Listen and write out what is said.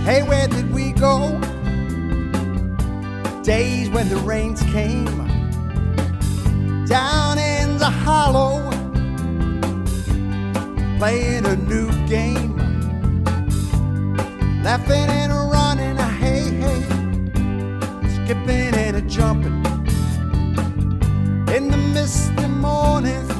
Hey, where did we go? Days when the rains came down in the hollow, playing a new game, laughing and running, hey, hey, skipping and a jumping in the misty morning.